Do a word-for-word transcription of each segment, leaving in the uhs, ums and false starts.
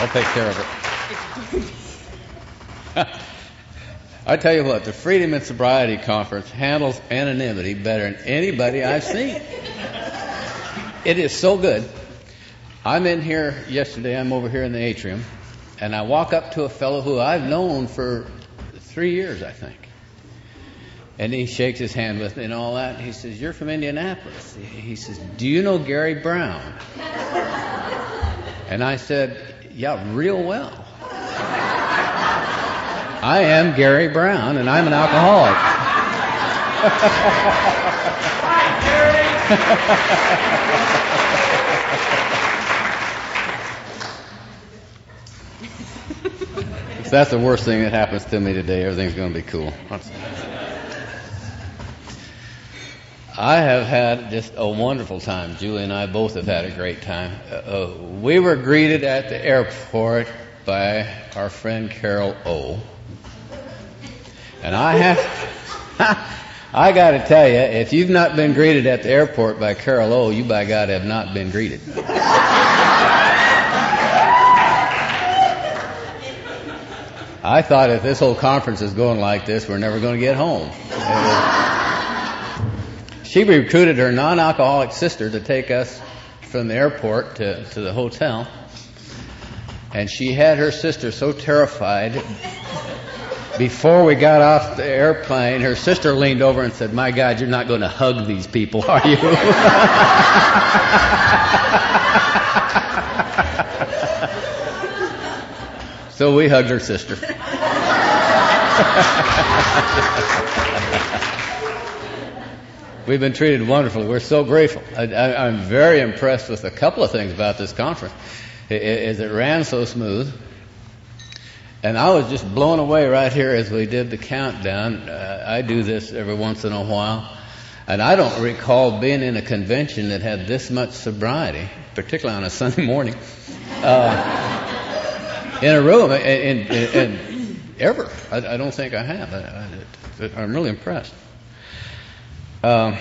I'll take care of it. I tell you what, the Freedom and Sobriety Conference handles anonymity better than anybody I've seen. It is so good. I'm in here yesterday, I'm over here in the atrium, and I walk up to a fellow who I've known for three years, I think. And he shakes his hand with me and all that. And he says, "You're from Indianapolis." He says, "Do you know Gary Brown?" And I said, "Yeah, real well. I am Gary Brown, and I'm an alcoholic." Hi, Gary. If that's the worst thing that happens to me today, everything's going to be cool. I have had just a wonderful time. Julie and I both have had a great time. Uh, we were greeted at the airport by our friend Carol O. And I have, I got to tell you, if you've not been greeted at the airport by Carol O, you by God have not been greeted. I thought if this whole conference is going like this, we're never going to get home. She recruited her non-alcoholic sister to take us from the airport to, to the hotel. And she had her sister so terrified. Before we got off the airplane, her sister leaned over and said, "My God, you're not going to hug these people, are you?" So we hugged her sister. We've been treated wonderfully. We're so grateful. I, I, I'm very impressed with a couple of things about this conference. It, it, it ran so smooth. And I was just blown away right here as we did the countdown. Uh, I do this every once in a while. And I don't recall being in a convention that had this much sobriety, particularly on a Sunday morning, uh, in a room, and, and, and ever. I, I don't think I have. I, I, I'm really impressed. Um,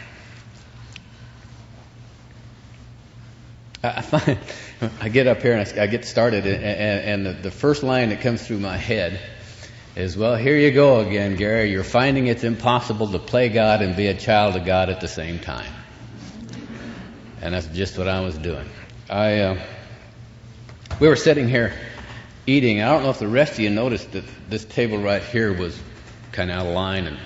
I find I get up here and I, I get started, and, and, and the, the first line that comes through my head is, "Well, here you go again, Gary. You're finding it's impossible to play God and be a child of God at the same time." And that's just what I was doing. I uh, we were sitting here eating. I don't know if the rest of you noticed that this table right here was kind of out of line and.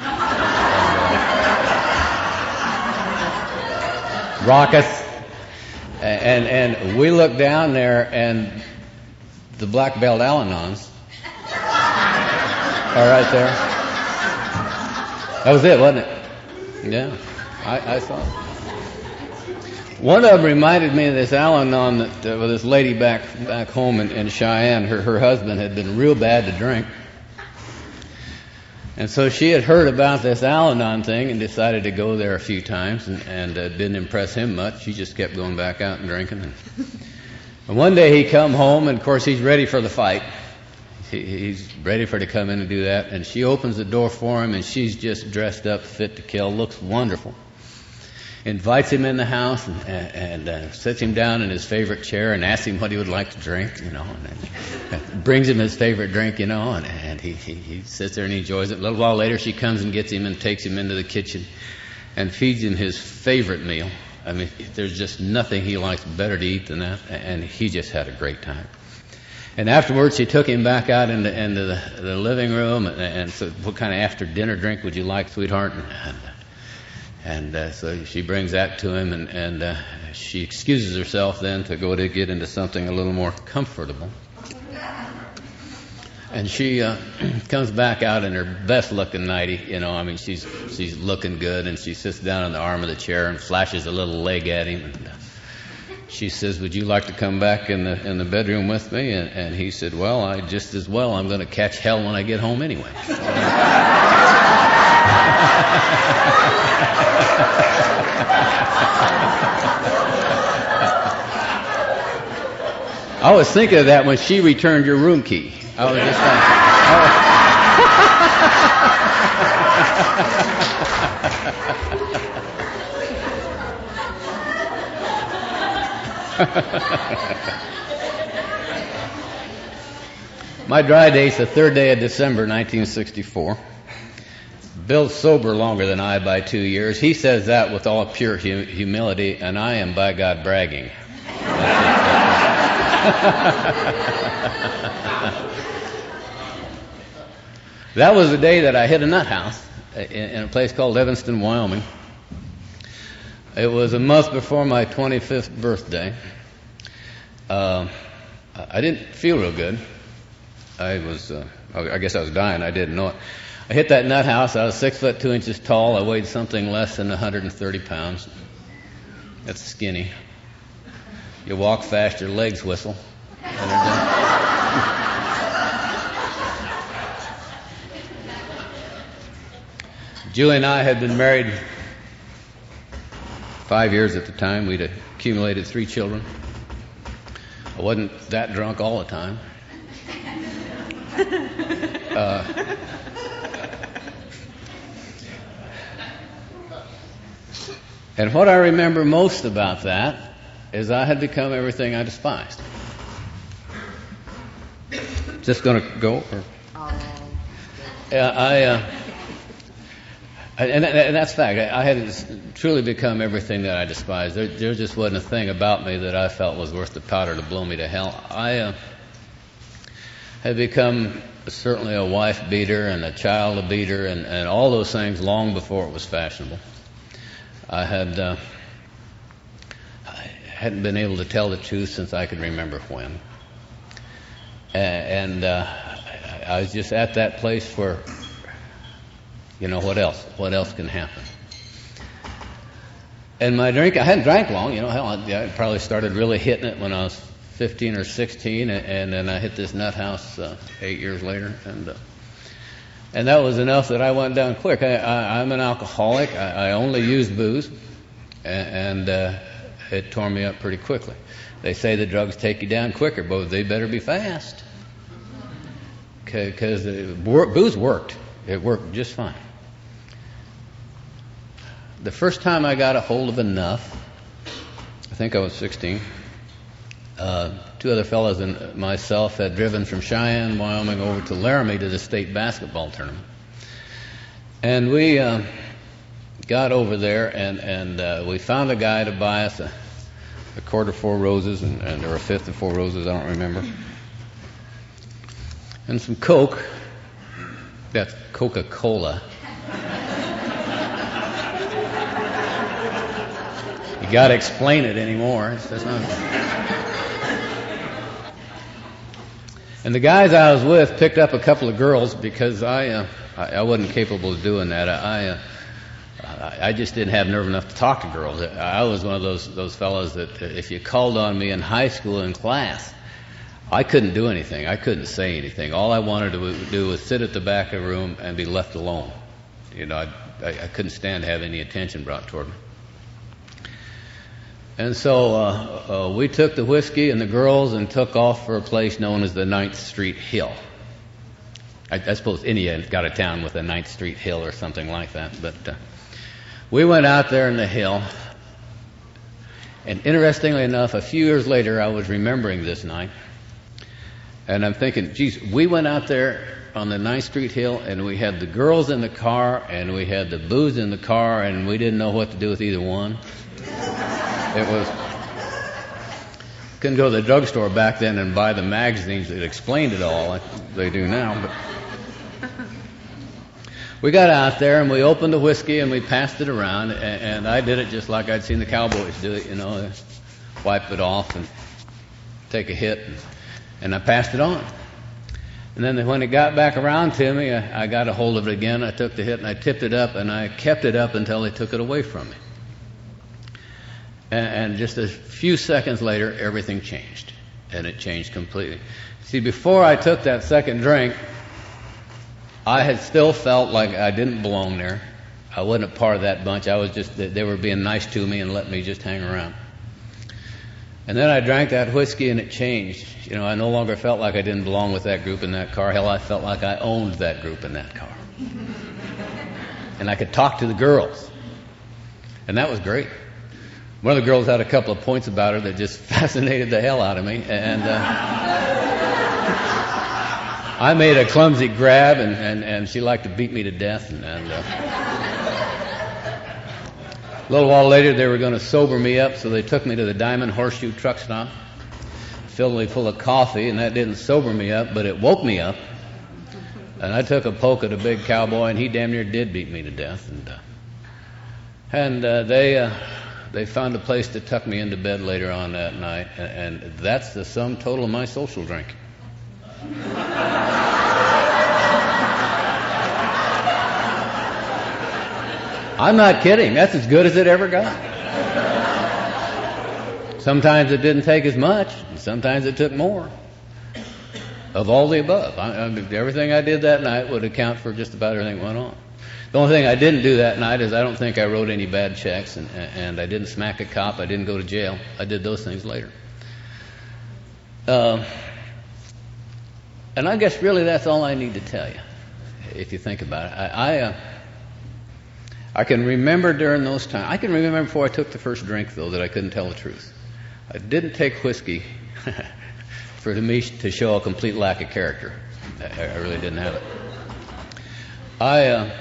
Raucous, and and we looked down there, and the black belt Al-Anons are right there. That was it, wasn't it? Yeah, I, I saw it. One of them reminded me of this Al-Anon that uh, with this lady back back home in, in Cheyenne. Her her husband had been real bad to drink. And so she had heard about this Al-Anon thing and decided to go there a few times, and, and uh, didn't impress him much. She just kept going back out and drinking. And, and one day he come home, and of course he's ready for the fight. He, he's ready for her to come in and do that. And she opens the door for him, and she's just dressed up, fit to kill, looks wonderful. Invites him in the house and, and uh, sits him down in his favorite chair and asks him what he would like to drink, you know, and, and brings him his favorite drink, you know, and, and he, he, he sits there and he enjoys it. A little while later, she comes and gets him and takes him into the kitchen and feeds him his favorite meal. I mean, there's just nothing he likes better to eat than that, and he just had a great time. And afterwards, she took him back out into, into the, the living room and, and said, "What kind of after-dinner drink would you like, sweetheart?" And, and, And uh, so she brings that to him, and, and uh, she excuses herself then to go to get into something a little more comfortable. And she uh, comes back out in her best-looking nightie, you know. I mean, she's she's looking good, and she sits down on the arm of the chair and flashes a little leg at him. And uh, she says, "Would you like to come back in the in the bedroom with me?" And, and he said, "Well, I just as well. I'm going to catch hell when I get home anyway." I was thinking of that when she returned your room key. I was just thinking. My dry date's the third day of December, nineteen sixty-four. Bill's sober longer than I by two years. He says that with all pure hu- humility, and I am, by God, bragging. That was the day that I hit a nut house in, in a place called Evanston, Wyoming. It was a month before my twenty-fifth birthday. Uh, I didn't feel real good. I was, uh, I guess I was dying. I didn't know it. I hit that nut house. I was six foot two inches tall. I weighed something less than one hundred thirty pounds. That's skinny. You walk fast, your legs whistle. Julie and I had been married five years at the time. We'd accumulated three children. I wasn't that drunk all the time. Uh, and what I remember most about that is I had become everything I despised. Just going to go? Or? Yeah, I, uh, and, and that's fact. I had truly become everything that I despised. There, there just wasn't a thing about me that I felt was worth the powder to blow me to hell. I uh, had become certainly a wife beater and a child beater and, and all those things long before it was fashionable. I had uh, I hadn't been able to tell the truth since I could remember when. And uh, I was just at that place where, you know, what else? What else can happen? And my drink, I hadn't drank long, you know, hell, I, I probably started really hitting it when I was fifteen or sixteen, and then I hit this nut house uh, eight years later, and uh, and that was enough that I went down quick. I, I, I'm an alcoholic. I, I only use booze, and, and uh, it tore me up pretty quickly. They say the drugs take you down quicker, but they better be fast, because booze worked. It worked just fine. The first time I got a hold of enough, I think I was sixteen. Uh, two other fellows and myself had driven from Cheyenne, Wyoming, over to Laramie to the state basketball tournament. And we uh, got over there, and, and uh, we found a guy to buy us a, a quart of Four Roses, and, and or a fifth of Four Roses, I don't remember, and some Coke. That's Coca-Cola. You got to explain it anymore. It's, that's not... And the guys I was with picked up a couple of girls because I uh, I, I wasn't capable of doing that. I uh, I just didn't have nerve enough to talk to girls. I was one of those those fellows that if you called on me in high school in class, I couldn't do anything. I couldn't say anything. All I wanted to do was sit at the back of the room and be left alone. You know, I, I, I couldn't stand to have any attention brought toward me. And so uh, uh, we took the whiskey and the girls and took off for a place known as the Ninth Street Hill. I, I suppose Indiana's got a town with a Ninth Street Hill or something like that. But uh, we went out there in the hill. And interestingly enough, a few years later, I was remembering this night. And I'm thinking, geez, we went out there on the Ninth Street Hill, and we had the girls in the car, and we had the booze in the car, and we didn't know what to do with either one. It was, couldn't go to the drugstore back then and buy the magazines that explained it all like they do now. But we got out there and we opened the whiskey and we passed it around, and, and I did it just like I'd seen the cowboys do it, you know, wipe it off and take a hit, and, and I passed it on. And then when it got back around to me, I, I got a hold of it again. I took the hit and I tipped it up, and I kept it up until they took it away from me. And just a few seconds later, everything changed. And it changed completely. See, before I took that second drink, I had still felt like I didn't belong there. I wasn't a part of that bunch. I was just, they were being nice to me and let me just hang around. And then I drank that whiskey and it changed. You know, I no longer felt like I didn't belong with that group in that car. Hell, I felt like I owned that group in that car. And I could talk to the girls. And that was great. One of the girls had a couple of points about her that just fascinated the hell out of me. And uh, I made a clumsy grab, and, and, and she liked to beat me to death. And, and uh, a little while later, they were going to sober me up, so they took me to the Diamond Horseshoe truck stop, filled me full of coffee, and that didn't sober me up, but it woke me up. And I took a poke at a big cowboy, and he damn near did beat me to death. And uh, and uh, they uh, they found a place to tuck me into bed later on that night, and, and that's the sum total of my social drinking. I'm not kidding. That's as good as it ever got. Sometimes it didn't take as much, and sometimes it took more. Of all the above. I, I mean, everything I did that night would account for just about everything that went on. The only thing I didn't do that night is I don't think I wrote any bad checks, and, and I didn't smack a cop. I didn't go to jail. I did those things later. Uh, and I guess really that's all I need to tell you, if you think about it. I I, uh, I can remember during those times. I can remember before I took the first drink, though, that I couldn't tell the truth. I didn't take whiskey for me to show a complete lack of character. I, I really didn't have it. I uh,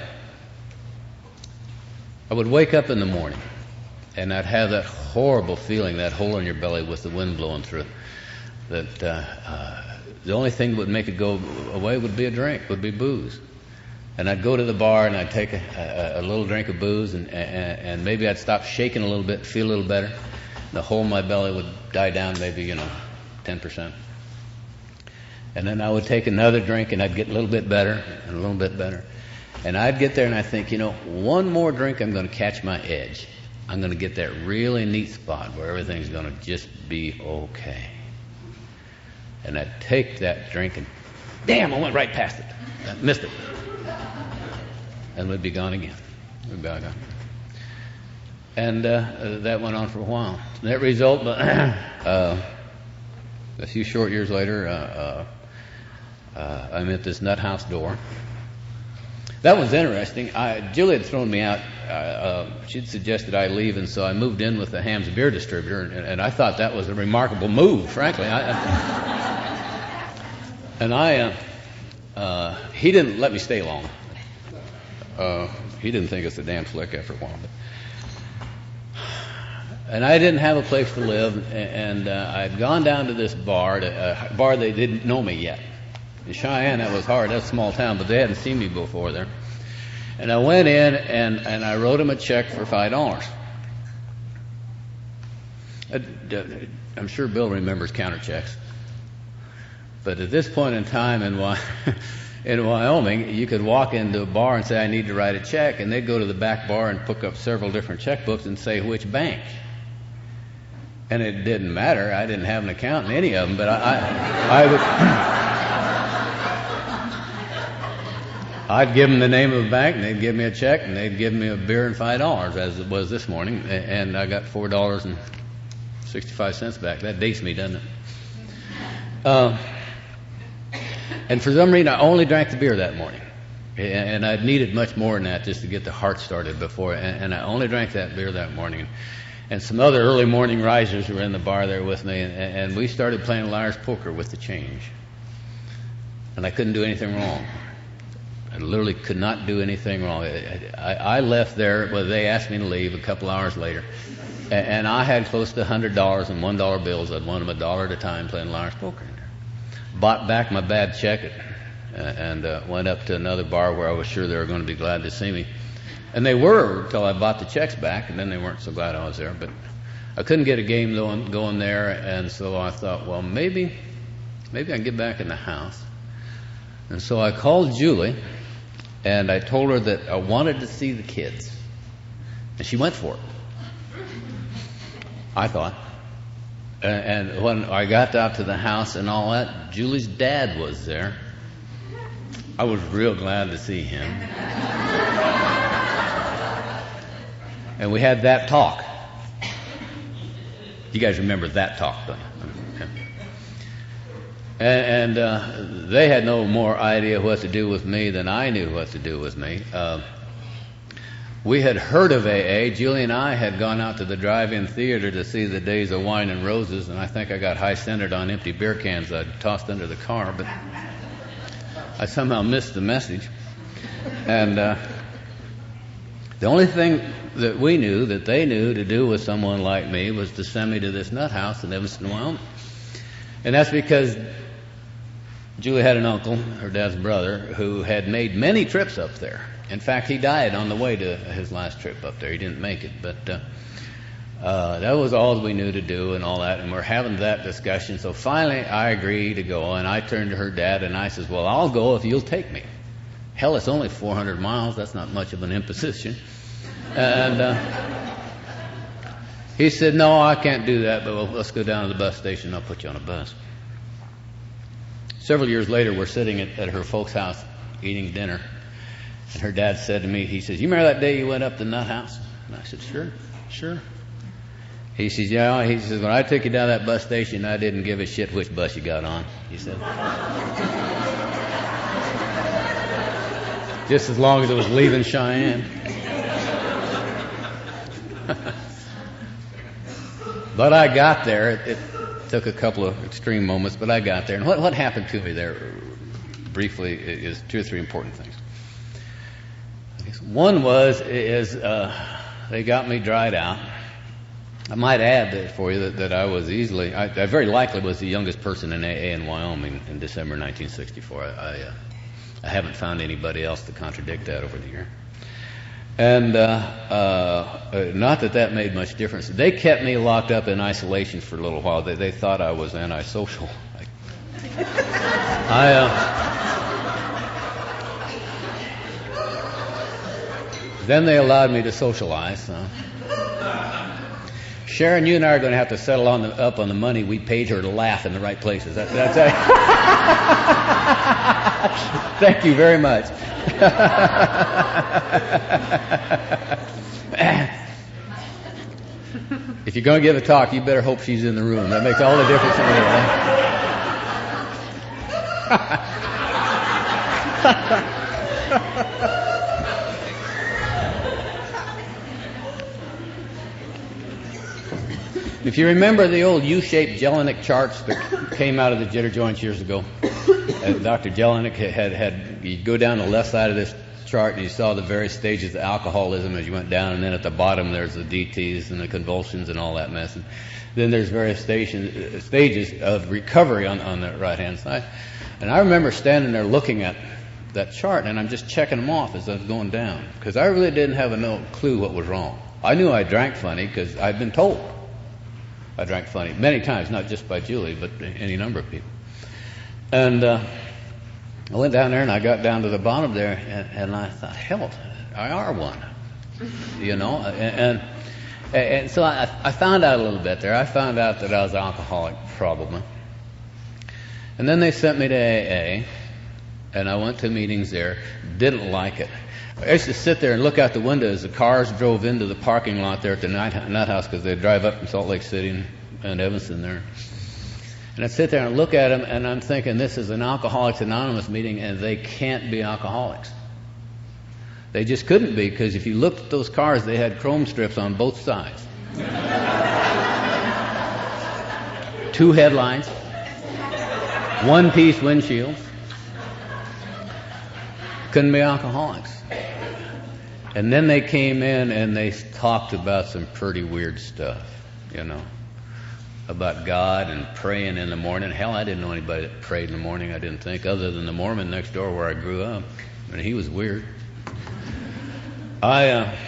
I would wake up in the morning, and I'd have that horrible feeling, that hole in your belly with the wind blowing through it, that uh, uh, the only thing that would make it go away would be a drink, would be booze. And I'd go to the bar, and I'd take a, a, a little drink of booze, and, and, and maybe I'd stop shaking a little bit, feel a little better. The hole in my belly would die down maybe, you know, ten percent. And then I would take another drink, and I'd get a little bit better and a little bit better. And I'd get there, and I think, you know, one more drink, I'm going to catch my edge. I'm going to get that really neat spot where everything's going to just be okay. And I'd take that drink, and damn, I went right past it. I missed it. And we'd be gone again. We'd be gone. And uh, that went on for a while. That result, uh, a few short years later, uh, uh, uh, I'm at this nut house door. That was interesting. I, Julie had thrown me out. Uh, uh, she'd suggested I leave, and so I moved in with the Hamm's beer distributor, and, and I thought that was a remarkable move, frankly. I, I, and I, uh, uh, he didn't let me stay long. Uh, he didn't think it's a damn slick after a while. But, and I didn't have a place to live, and uh, I'd gone down to this bar, to, a bar they didn't know me yet. In Cheyenne, that was hard. That's a small town, but they hadn't seen me before there. And I went in, and, and I wrote them a check for five dollars. I'm sure Bill remembers counter checks. But at this point in time in, in Wyoming, you could walk into a bar and say, I need to write a check, and they'd go to the back bar and pick up several different checkbooks and say, which bank? And it didn't matter. I didn't have an account in any of them, but I, I, I would... I'd give them the name of the bank, and they'd give me a check, and they'd give me a beer and five dollars, as it was this morning, and I got four dollars and sixty-five cents back. That dates me, doesn't it? Uh, and for some reason, I only drank the beer that morning, and I'd needed much more than that just to get the heart started before, and, and I only drank that beer that morning. And some other early morning risers were in the bar there with me, and, and we started playing liar's poker with the change. And I couldn't do anything wrong. I literally could not do anything wrong. I, I, I left there, well, they asked me to leave a couple hours later, and, and I had close to one hundred dollars in one dollar bills. I'd won them a dollar at a time playing liar's poker in there. Bought back my bad check and uh, went up to another bar where I was sure they were going to be glad to see me. And they were until I bought the checks back, and then they weren't so glad I was there. But I couldn't get a game going, going there, and so I thought, well, maybe, maybe I can get back in the house. And so I called Julie, and I told her that I wanted to see the kids. And she went for it, I thought. And, and when I got out to the house and all that, Julie's dad was there. I was real glad to see him. And we had that talk. You guys remember that talk, don't you? Okay. And, and uh, they had no more idea what to do with me than I knew what to do with me. Uh, we had heard of A A. Julie and I had gone out to the drive-in theater to see The Days of Wine and Roses, and I think I got high-centered on empty beer cans I'd tossed under the car. But I somehow missed the message. And uh, the only thing that we knew, that they knew to do with someone like me was to send me to this nut house in Evanston, Wyoming. And that's because Julie had an uncle, her dad's brother, who had made many trips up there. In fact, he died on the way to his last trip up there. He didn't make it, but uh, uh, that was all we knew to do and all that. And we're having that discussion. So finally, I agreed to go, and I turned to her dad and I says, "Well, I'll go if you'll take me." Hell, it's only four hundred miles. That's not much of an imposition. And uh, he said, "No, I can't do that, but well, let's go down to the bus station. I'll put you on a bus." Several years later, we're sitting at, at her folks' house eating dinner, and her dad said to me, he says, "You remember that day you went up to Nut House?" And I said, "Sure, sure." He says, "Yeah." He says, "When I took you down that bus station, I didn't give a shit which bus you got on," he said. Just as long as it was leaving Cheyenne. But I got there. It, it took a couple of extreme moments, but I got there. And what, what happened to me there, briefly, is two or three important things. One was, is uh, they got me dried out. I might add that for you that, that I was easily, I, I very likely was the youngest person in A A in Wyoming in December nineteen sixty-four. I, I, uh, I haven't found anybody else to contradict that over the year. And uh, uh, not that that made much difference. They kept me locked up in isolation for a little while. They, they thought I was antisocial. I, I uh, then they allowed me to socialize. Uh, Sharon, you and I are going to have to settle on the, up on the money we paid her to laugh in the right places. That, that's it. Thank you very much. If you're going to give a talk, you better hope she's in the room. That makes all the difference in the world. If you remember the old U-shaped Jelinek charts that came out of the jitter joints years ago, uh, Doctor Jelinek had, had, you go down the left side of this chart and you saw the various stages of alcoholism as you went down, and then at the bottom there's the D Ts and the convulsions and all that mess. And then there's various station, uh, stages of recovery on, on the right-hand side. And I remember standing there looking at that chart, and I'm just checking them off as I was going down, because I really didn't have a no clue what was wrong. I knew I drank funny because I'd been told I drank funny many times, not just by Julie, but any number of people. And uh, I went down there and I got down to the bottom there, and, and I thought, hell, I are one, you know. And, and, and so I, I found out a little bit there. I found out that I was alcoholic, probably. And then they sent me to A A, and I went to meetings there. Didn't like it. I used to sit there and look out the window as the cars drove into the parking lot there at the Nut House, because they'd drive up from Salt Lake City and, and Evanston there. And I'd sit there and look at them, and I'm thinking, this is an Alcoholics Anonymous meeting, and they can't be alcoholics. They just couldn't be, because if you looked at those cars, they had chrome strips on both sides. Two headlights, one-piece windshield. Couldn't be alcoholics. And then they came in and they talked about some pretty weird stuff, you know, about God and praying in the morning. Hell, I didn't know anybody that prayed in the morning, I didn't think, other than the Mormon next door where I grew up. I mean, he was weird. I, uh,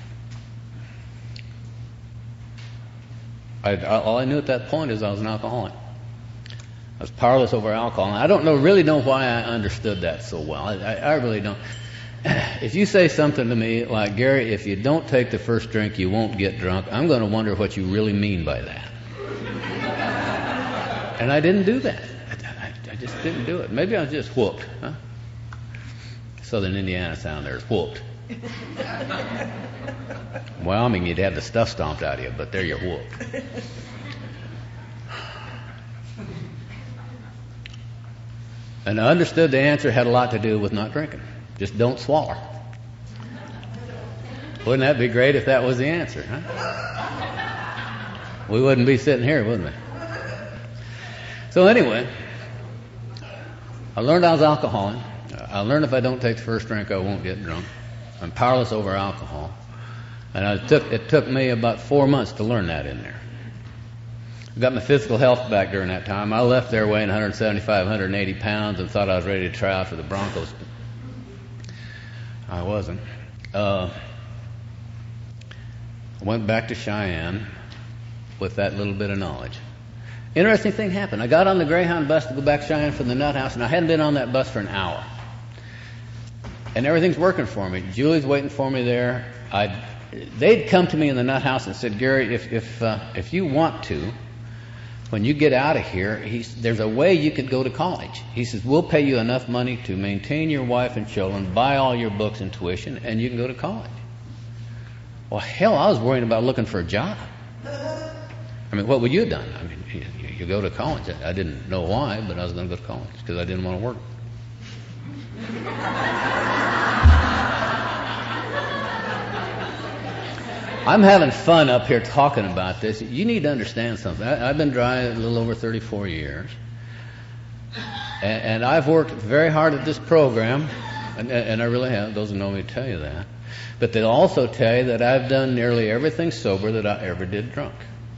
I, all I knew at that point is I was an alcoholic. I was powerless over alcohol. And I don't know, really know why I understood that so well. I, I, I really don't. If you say something to me like, Gary, if you don't take the first drink, you won't get drunk, I'm going to wonder what you really mean by that. And I didn't do that. I, I, I just didn't do it. Maybe I was just whooped. Huh? Southern Indiana sound there is whooped. Wyoming, you'd have the stuff stomped out of you, but there you're whooped. And I understood the answer had a lot to do with not drinking. Just don't swallow. Wouldn't that be great if that was the answer, huh? We wouldn't be sitting here, wouldn't we? So anyway, I learned I was alcoholic. I learned if I don't take the first drink, I won't get drunk. I'm powerless over alcohol. And I took, it took me about four months to learn that in there. I got my physical health back during that time. I left there weighing one seventy-five, one eighty pounds and thought I was ready to try out for the Broncos. I wasn't. Uh, I went back to Cheyenne with that little bit of knowledge. Interesting thing happened. I got on the Greyhound bus to go back to Cheyenne from the Nut House, and I hadn't been on that bus for an hour. And everything's working for me. Julie's waiting for me there. I'd, they'd come to me in the Nut House and said, Gary, if if uh, if you want to, when you get out of here, he's, there's a way you could go to college. He says, we'll pay you enough money to maintain your wife and children, buy all your books and tuition, and you can go to college. Well, hell, I was worrying about looking for a job. I mean, what would you have done? I mean, you, you go to college. I didn't know why, but I was going to go to college because I didn't want to work. I'm having fun up here talking about this. You need to understand something. I, I've been dry a little over thirty-four years. And, and I've worked very hard at this program, and, and I really have. Those who know me tell you that. But they'll also tell you that I've done nearly everything sober that I ever did drunk.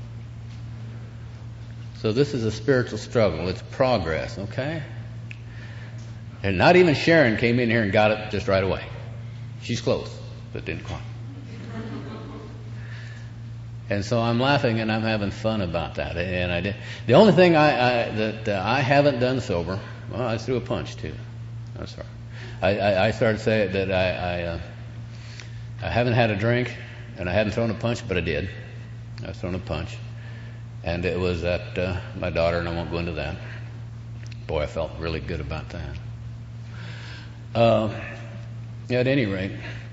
So this is a spiritual struggle. It's progress, okay? And not even Sharon came in here and got it just right away. She's close, but didn't quite. And so I'm laughing and I'm having fun about that. And I did. The only thing I, I that uh, I haven't done sober, well, I threw a punch too. I'm sorry. I, I, I started saying that I I, uh, I haven't had a drink and I hadn't thrown a punch, but I did. I've thrown a punch, and it was at uh, my daughter, and I won't go into that. Boy, I felt really good about that. Uh, at any rate,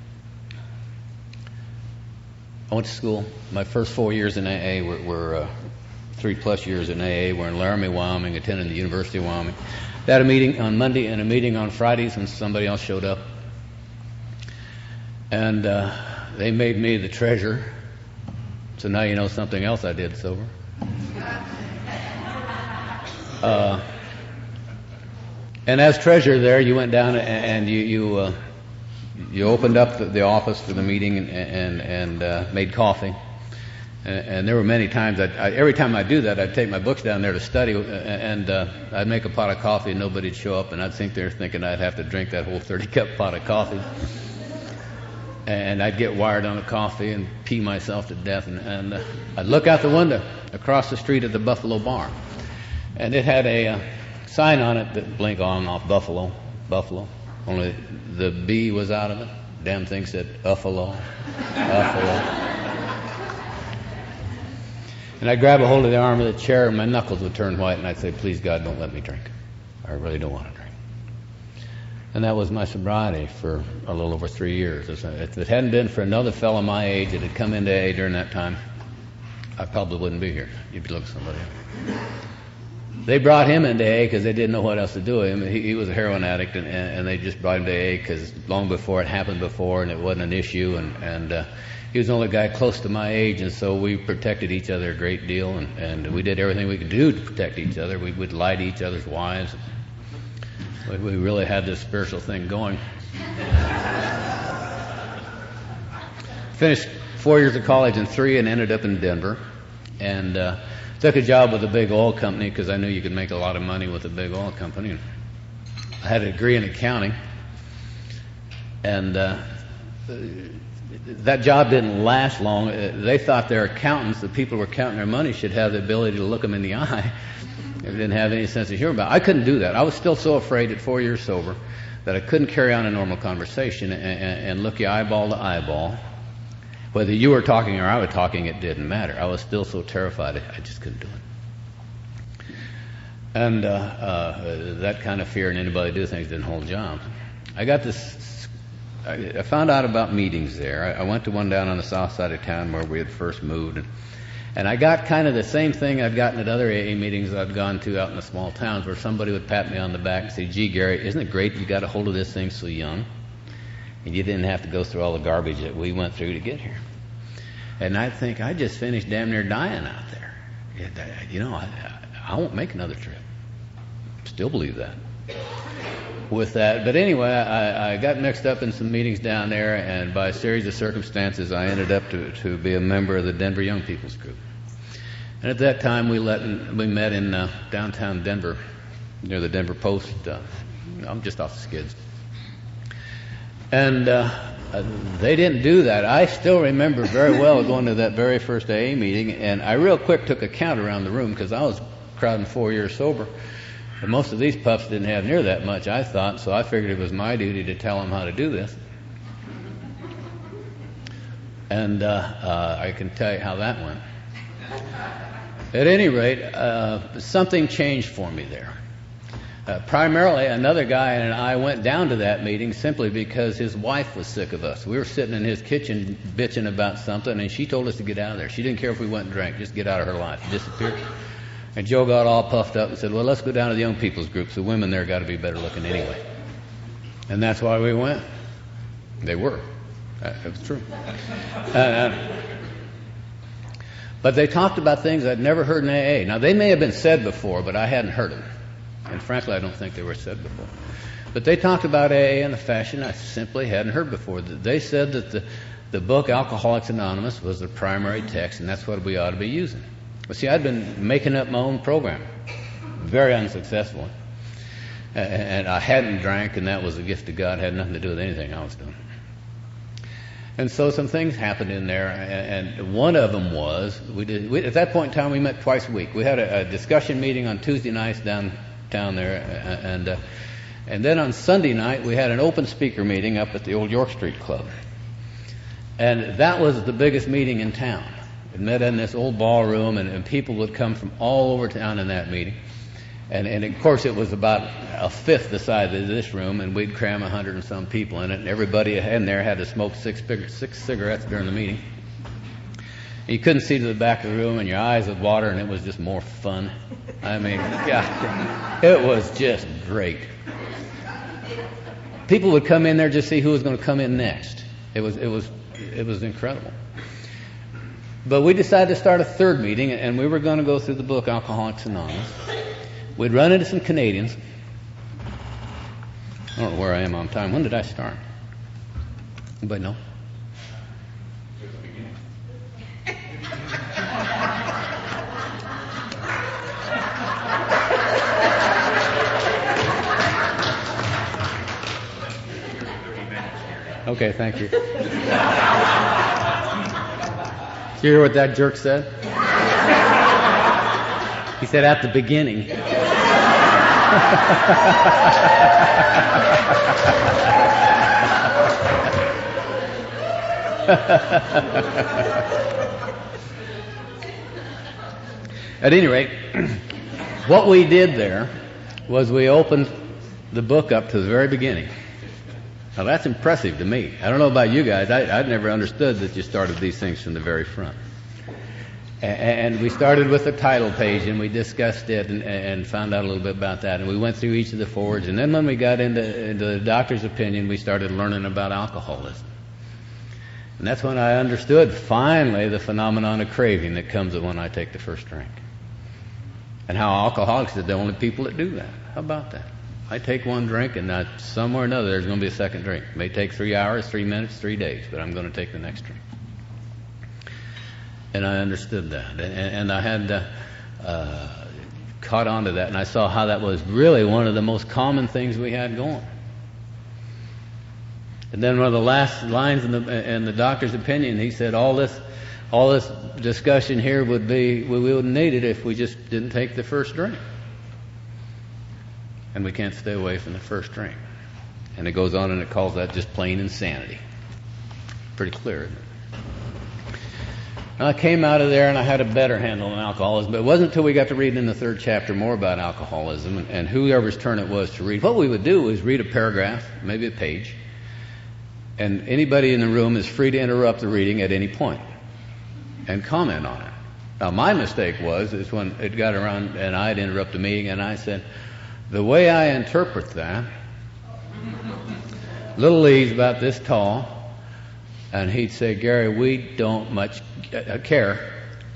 I went to school. My first four years in A A were, were uh, three plus years in A A. We're in Laramie, Wyoming, attending the University of Wyoming. They had a meeting on Monday and a meeting on Fridays when somebody else showed up. And uh, they made me the treasurer. So now you know something else I did sober. Uh, and as treasurer there, you went down and, and you... you uh, You opened up the, the office for the meeting and and, and uh, made coffee, and, and there were many times that I, every time I do that, I'd take my books down there to study, and uh, I'd make a pot of coffee and nobody'd show up, and I'd think they're thinking I'd have to drink that whole thirty cup pot of coffee, and I'd get wired on the coffee and pee myself to death, and, and uh, I'd look out the window across the street at the Buffalo Bar, and it had a uh, sign on it that blinked on and off Buffalo, Buffalo. Only the B was out of it. Damn thing said Uffalo, Uffalo. And I'd grab a hold of the arm of the chair and my knuckles would turn white and I'd say, please God, don't let me drink. I really don't want to drink. And that was my sobriety for a little over three years. If it hadn't been for another fellow my age that had come into A A during that time, I probably wouldn't be here. You'd be looking at somebody else. They brought him into A A because they didn't know what else to do with him. He, he was a heroin addict, and, and they just brought him to A A because long before it happened before, and it wasn't an issue. And, and uh, he was the only guy close to my age, and so we protected each other a great deal, and, and we did everything we could do to protect each other. We would lie to each other's wives. We, we really had this spiritual thing going. Finished four years of college and three, and ended up in Denver, and. Uh, Took a job with a big oil company because I knew you could make a lot of money with a big oil company. I had a degree in accounting, and uh, that job didn't last long. They thought their accountants, the people who were counting their money, should have the ability to look them in the eye. They didn't have any sense of humor about it. I couldn't do that. I was still so afraid at four years sober that I couldn't carry on a normal conversation and, and, and look you eyeball to eyeball. Whether you were talking or I was talking, it didn't matter. I was still so terrified, I just couldn't do it. And uh, uh, that kind of fear in anybody do things didn't hold jobs. I got this, I found out about meetings there. I went to one down on the south side of town where we had first moved. And, and I got kind of the same thing I'd gotten at other A A meetings I'd gone to out in the small towns where somebody would pat me on the back and say, gee, Gary, isn't it great you got a hold of this thing so young? And you didn't have to go through all the garbage that we went through to get here. And I think I just finished damn near dying out there. You know, I, I won't make another trip. Still believe that. with that. But anyway, I, I got mixed up in some meetings down there, and by a series of circumstances, I ended up to, to be a member of the Denver Young People's Group. And at that time, we, let in, we met in uh, downtown Denver, near the Denver Post. Uh, I'm just off the skids. And uh, they didn't do that. I still remember very well going to that very first A A meeting, and I real quick took a count around the room because I was crowding four years sober. And most of these pups didn't have near that much, I thought, so I figured it was my duty to tell them how to do this. And uh, uh, I can tell you how that went. At any rate, uh, something changed for me there. Uh, primarily, another guy and I went down to that meeting simply because his wife was sick of us. We were sitting in his kitchen bitching about something, and she told us to get out of there. She didn't care if we went and drank, just get out of her life, disappear. And Joe got all puffed up and said, well, let's go down to the Young People's Group. The women there got to be better looking anyway. And that's why we went. They were. That was true. Uh, but they talked about things I'd never heard in A A. Now, they may have been said before, but I hadn't heard them. And frankly, I don't think they were said before. But they talked about A A in a fashion I simply hadn't heard before. They said that the, the book Alcoholics Anonymous was the primary text, and that's what we ought to be using. But see, I'd been making up my own program, very unsuccessfully. And I hadn't drank, and that was a gift of God. It had nothing to do with anything I was doing. And so some things happened in there, and one of them was, we did, we, at that point in time, we met twice a week. We had a, a discussion meeting on Tuesday nights downtown there, and uh, and then on Sunday night, we had an open speaker meeting up at the old York Street Club. And that was the biggest meeting in town. It met in this old ballroom, and, and people would come from all over town in that meeting. And, and of course, it was about a fifth the size of this room, and we'd cram a hundred and some people in it, and everybody in there had to smoke six, six cigarettes during the meeting. And you couldn't see to the back of the room, and your eyes would water, and it was just more fun. I mean, God, it was just great. People would come in there just to see who was going to come in next. It was, it was, it was incredible. But we decided to start a third meeting, and we were going to go through the book Alcoholics Anonymous. We'd run into some Canadians. I don't know where I am on time. When did I start? Anybody know? Okay, thank you. Did you hear what that jerk said? He said at the beginning. At any rate, what we did there was we opened the book up to the very beginning. Now that's impressive to me. I don't know about you guys. I, I'd never understood that you started these things from the very front. And we started with the title page, and we discussed it and, and found out a little bit about that. And we went through each of the forwards. And then when we got into, into the doctor's opinion, we started learning about alcoholism. And that's when I understood, finally, the phenomenon of craving that comes when I take the first drink. And how alcoholics are the only people that do that. How about that? I take one drink, and not somewhere or another there's going to be a second drink. It may take three hours, three minutes, three days, but I'm going to take the next drink. And I understood that, and, and I had uh, uh, caught on to that, and I saw how that was really one of the most common things we had going. And then one of the last lines in the, in the doctor's opinion, he said, all this, all this discussion here would be, we wouldn't need it if we just didn't take the first drink. And we can't stay away from the first drink. And it goes on and it calls that just plain insanity. Pretty clear, isn't it? I came out of there and I had a better handle on alcoholism, but it wasn't until we got to read in the third chapter more about alcoholism, and, and whoever's turn it was to read. What we would do is read a paragraph, maybe a page, and anybody in the room is free to interrupt the reading at any point and comment on it. Now, my mistake was is when it got around and I'd interrupt the meeting, and I said, the way I interpret that, little Lee's about this tall, and he'd say, Gary, we don't much care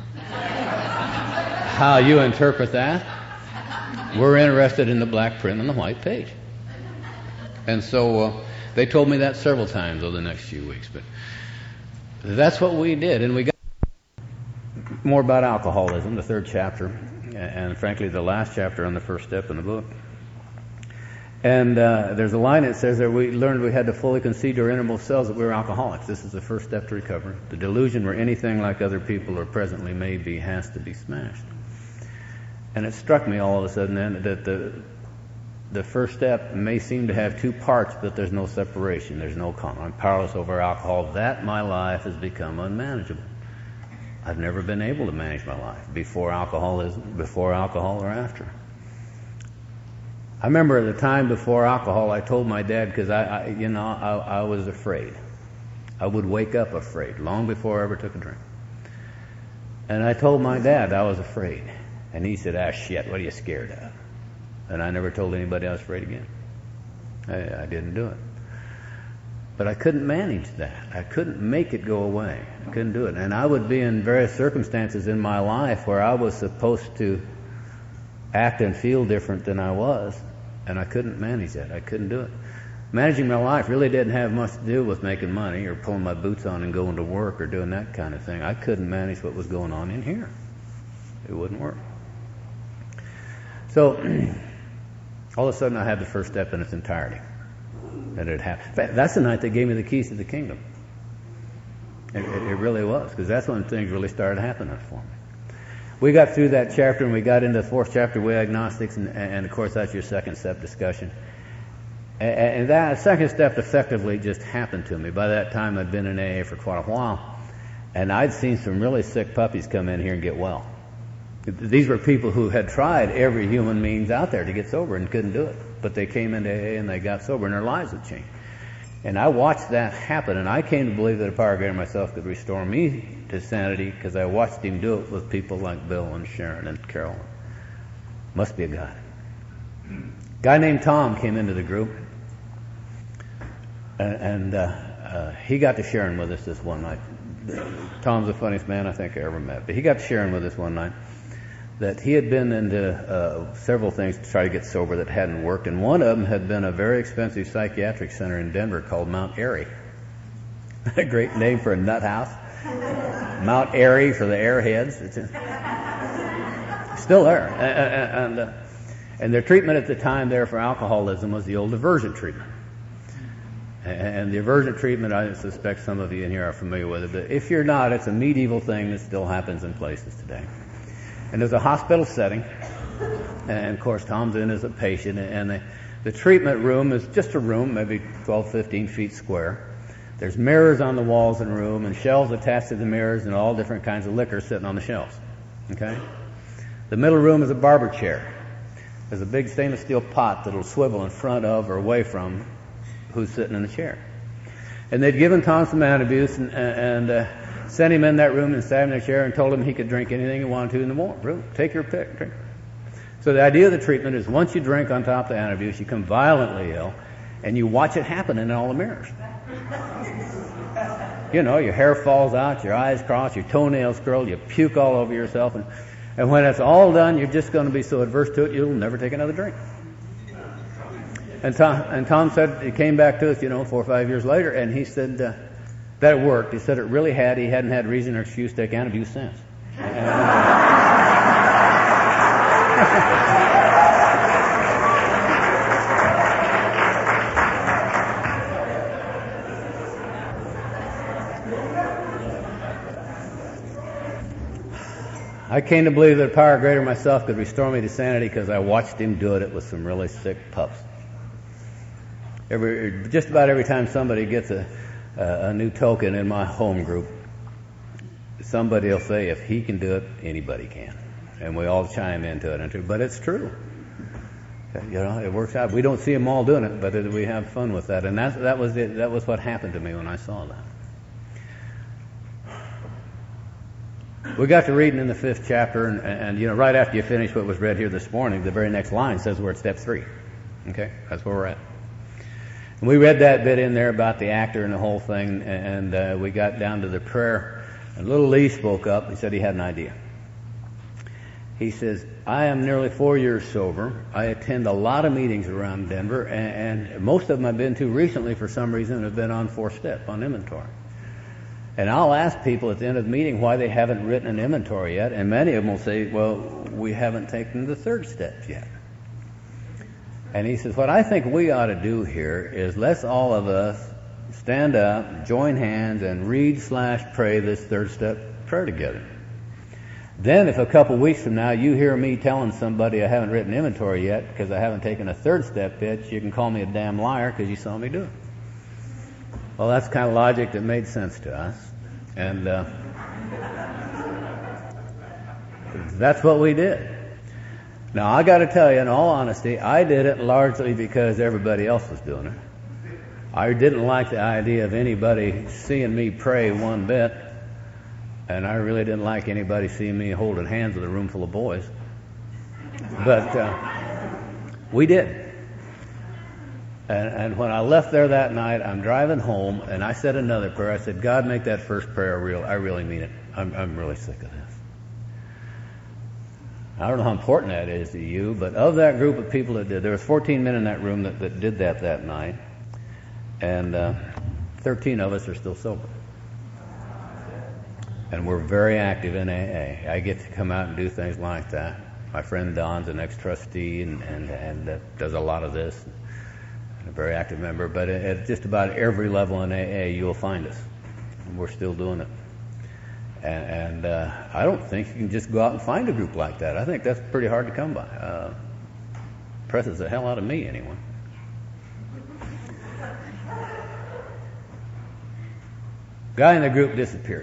how you interpret that. We're interested in the black print on the white page. And so uh, they told me that several times over the next few weeks. But that's what we did. And we got more about alcoholism, the third chapter, and frankly the last chapter on the first step in the book. And uh, there's a line that says that we learned we had to fully concede to our innermost selves that we were alcoholics. This is the first step to recovery. The delusion we're anything like other people or presently may be has to be smashed. And it struck me all of a sudden then that the the first step may seem to have two parts, but there's no separation. There's no con. I'm powerless over alcohol. That my life has become unmanageable. I've never been able to manage my life before alcoholism, before alcohol or after. I remember at the time before alcohol, I told my dad, because I, I, you know, I, I was afraid. I would wake up afraid, long before I ever took a drink. And I told my dad I was afraid. And he said, ah, shit, what are you scared of? And I never told anybody I was afraid again. I, I didn't do it. But I couldn't manage that. I couldn't make it go away. I couldn't do it. And I would be in various circumstances in my life where I was supposed to act and feel different than I was, and I couldn't manage that. I couldn't do it. Managing my life really didn't have much to do with making money or pulling my boots on and going to work or doing that kind of thing. I couldn't manage what was going on in here. It wouldn't work. So all of a sudden I had the first step in its entirety. And it happened. In fact, that's the night they gave me the keys to the kingdom. It, it, it really was, because that's when things really started happening for me. We got through that chapter and we got into the fourth chapter, We Agnostics, and, and of course that's your second step discussion. And, and that second step effectively just happened to me. By that time I'd been in A A for quite a while, and I'd seen some really sick puppies come in here and get well. These were people who had tried every human means out there to get sober and couldn't do it. But they came into A A and they got sober and their lives had changed. And I watched that happen, and I came to believe that a power greater than myself could restore me to sanity because I watched him do it with people like Bill and Sharon and Carol. Must be a God. A guy named Tom came into the group, and, and uh, uh, he got to sharing with us this one night. Tom's the funniest man I think I ever met, but he got to sharing with us one night that he had been into uh, several things to try to get sober that hadn't worked, and one of them had been a very expensive psychiatric center in Denver called Mount Airy. A great name for a nut house. Mount Airy for the airheads. It's still there. And, and, uh, and their treatment at the time there for alcoholism was the old aversion treatment. And the aversion treatment, I suspect some of you in here are familiar with it, but if you're not, it's a medieval thing that still happens in places today. And there's a hospital setting, and of course Tom's in as a patient, and the, the treatment room is just a room, maybe twelve, fifteen feet square. There's mirrors on the walls in the room, and shelves attached to the mirrors, and all different kinds of liquor sitting on the shelves. Okay? The middle room is a barber chair. There's a big stainless steel pot that'll swivel in front of or away from who's sitting in the chair. And they'd given Tom some antabuse and, and uh, sent him in that room and sat him in a chair and told him he could drink anything he wanted to in the room. Take your pick, drink. So the idea of the treatment is once you drink on top of the antabuse, you become violently ill, and you watch it happen in all the mirrors. You know, your hair falls out, your eyes cross, your toenails curl, you puke all over yourself, and, and when it's all done, you're just going to be so adverse to it, you'll never take another drink. And Tom, and Tom said, he came back to us, you know, four or five years later, and he said uh, that it worked. He said it really had. He hadn't had reason or excuse to take antabuse since. I came to believe that a power greater than myself could restore me to sanity because I watched him do it with some really sick pups. Every, just about every time somebody gets a, a, a new token in my home group, somebody will say, if he can do it, anybody can. And we all chime into it. But it's true. You know, it works out. We don't see them all doing it, but it, we have fun with that. And that, that was it. That was what happened to me when I saw that. We got to reading in the fifth chapter, and, and you know, right after you finish what was read here this morning, the very next line says we're at step three. Okay, that's where we're at. And we read that bit in there about the actor and the whole thing, and uh, we got down to the prayer. And little Lee spoke up. He said he had an idea. He says, I am nearly four years sober. I attend a lot of meetings around Denver, and, and most of them I've been to recently for some reason have been on four-step, on inventory. And I'll ask people at the end of the meeting why they haven't written an inventory yet, and many of them will say, well, we haven't taken the third step yet. And he says, what I think we ought to do here is let's all of us stand up, join hands, and read slash pray this third step prayer together. Then if a couple of weeks from now you hear me telling somebody I haven't written inventory yet because I haven't taken a third step yet, you can call me a damn liar because you saw me do it. Well, that's the kind of logic that made sense to us. And uh, that's what we did. Now, I got to tell you, in all honesty, I did it largely because everybody else was doing it. I didn't like the idea of anybody seeing me pray one bit. And I really didn't like anybody seeing me holding hands with a room full of boys. But uh, we did. And, and when I left there that night, I'm driving home, and I said another prayer. I said, God, make that first prayer real. I really mean it. I'm, I'm really sick of this. I don't know how important that is to you, but of that group of people that did, there was fourteen men in that room that, that did that that night, and uh, thirteen of us are still sober. And we're very active in A A. I get to come out and do things like that. My friend Don's an ex-trustee and, and, and uh, does a lot of this. And a very active member. But at, at just about every level in A A, you'll find us. And we're still doing it. And, and uh, I don't think you can just go out and find a group like that. I think that's pretty hard to come by. Uh, presses the hell out of me, anyway. Guy in the group disappeared.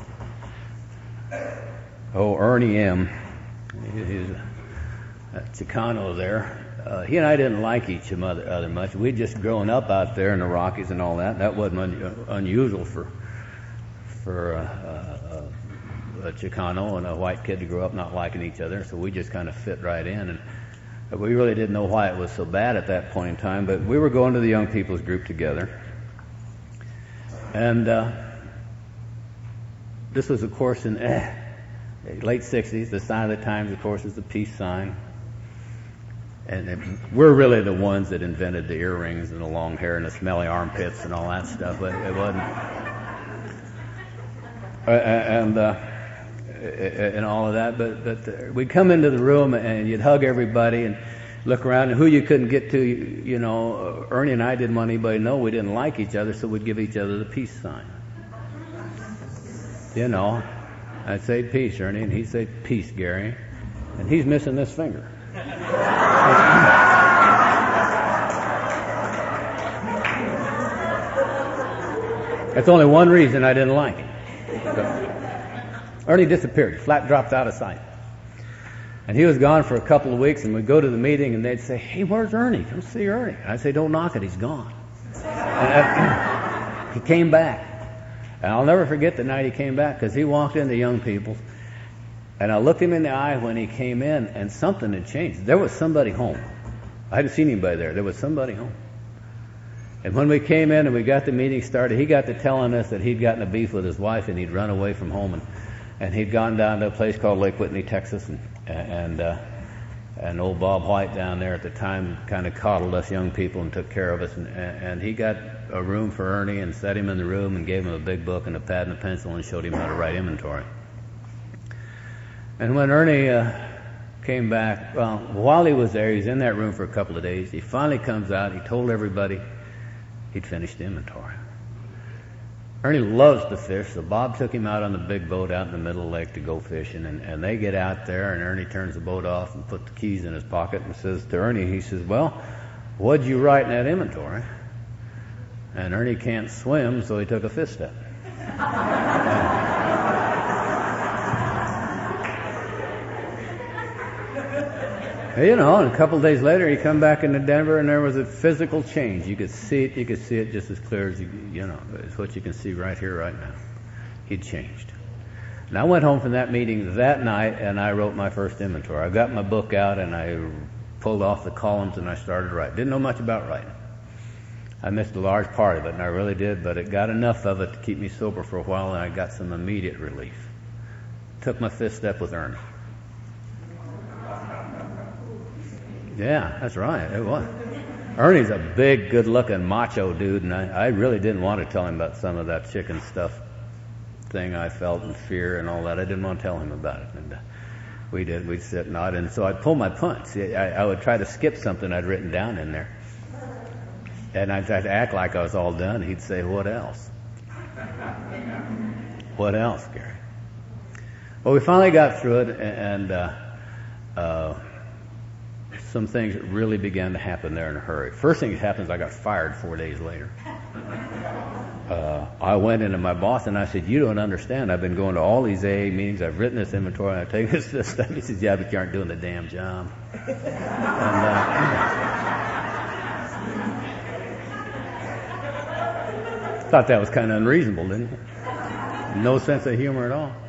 Oh, Ernie M. He's a Chicano there. Uh, he and I didn't like each other, other much. We'd just grown up out there in the Rockies and all that. That wasn't un- unusual for for uh, uh, a Chicano and a white kid to grow up not liking each other. So we just kind of fit right in. And we really didn't know why it was so bad at that point in time. But we were going to the young people's group together. And uh, this was, of course, in eh, late sixties. The sign of the times, of course, is the peace sign. And it, we're really the ones that invented the earrings and the long hair and the smelly armpits and all that stuff. But it wasn't. Uh, and uh, and all of that. But but uh, we'd come into the room and you'd hug everybody and look around, and who you couldn't get to, you, you know, Ernie and I didn't want anybody to know we didn't like each other, so we'd give each other the peace sign. You know, I'd say peace, Ernie, and he'd say peace, Gary, and he's missing this finger. That's only one reason I didn't like him. So, Ernie disappeared, flat dropped out of sight. And he was gone for a couple of weeks, and we'd go to the meeting, and they'd say, hey, where's Ernie? Come see Ernie. And I'd say, don't knock it, he's gone. And he came back. And I'll never forget the night he came back, because he walked into Young People's, and I looked him in the eye when he came in, and something had changed. There was somebody home. I hadn't seen anybody there. There was somebody home. And when we came in and we got the meeting started, he got to telling us that he'd gotten a beef with his wife, and he'd run away from home, and, and he'd gone down to a place called Lake Whitney, Texas, and and uh, and old Bob White down there at the time kind of coddled us young people and took care of us, and, and he got a room for Ernie and set him in the room and gave him a big book and a pad and a pencil and showed him how to write inventory. And when Ernie uh, came back, well, while he was there, he was in that room for a couple of days. He finally comes out. He told everybody he'd finished the inventory. Ernie loves to fish, so Bob took him out on the big boat out in the middle of the lake to go fishing, and, and they get out there, and Ernie turns the boat off and put the keys in his pocket and says to Ernie, he says, well, what'd you write in that inventory? And Ernie can't swim, so he took a fifth step. You know, and a couple of days later, he come back into Denver, and there was a physical change. You could see it. You could see it just as clear as you, you know, it's what you can see right here, right now. He'd changed. And I went home from that meeting that night, and I wrote my first inventory. I got my book out, and I pulled off the columns, and I started writing. Didn't know much about writing. I missed a large part of it, and I really did, but it got enough of it to keep me sober for a while, and I got some immediate relief. Took my fifth step with Ernie. Yeah, that's right. It was. Ernie's a big, good-looking, macho dude, and I, I really didn't want to tell him about some of that chicken stuff thing I felt and fear and all that. I didn't want to tell him about it. And uh, we did. We'd sit and nod, and so I'd pull my punch. I, I would try to skip something I'd written down in there. And I'd, I'd act like I was all done. He'd say, "What else? What else, Gary?" Well, we finally got through it, and uh, uh, some things really began to happen there in a hurry. First thing that happened is I got fired four days later. Uh, I went into my boss and I said, "You don't understand. I've been going to all these A A meetings. I've written this inventory. I've taken this, this stuff." He says, "Yeah, but you aren't doing the damn job." And, uh, thought that was kind of unreasonable, didn't it? No sense of humor at all.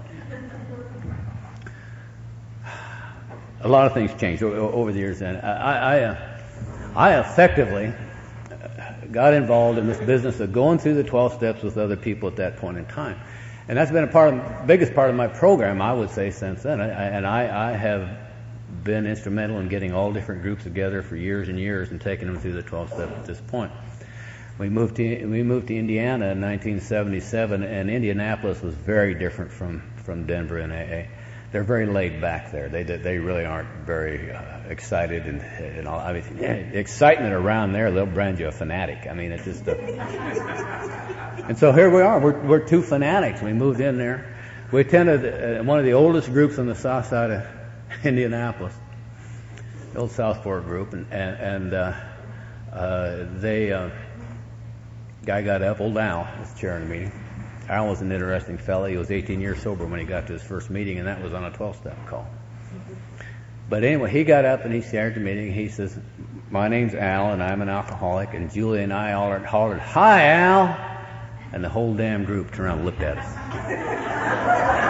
A lot of things changed over the years. Then I, I, uh, I effectively got involved in this business of going through the twelve steps with other people at that point in time, and that's been a part of, biggest part of my program, I would say, since then. I, and I, I have been instrumental in getting all different groups together for years and years and taking them through the twelve steps at this point. We moved to we moved to Indiana in nineteen seventy-seven, and Indianapolis was very different from, from Denver and A A. They're very laid back there. They they really aren't very uh, excited and, and all. I mean, yeah, excitement around there, they'll brand you a fanatic. I mean, it's just a. And so here we are. We're we're two fanatics. We moved in there. We attended uh, one of the oldest groups on the south side of Indianapolis, the old Southport group, and and, and uh, uh, they. Uh, Guy got up, old Al was chairing the meeting. Al was an interesting fellow. He was eighteen years sober when he got to his first meeting, and that was on a twelve-step call. But anyway, he got up and he chaired the meeting. He says, "My name's Al, and I'm an alcoholic." And Julie and I all hollered, "Hi, Al!" And the whole damn group turned around and looked at us.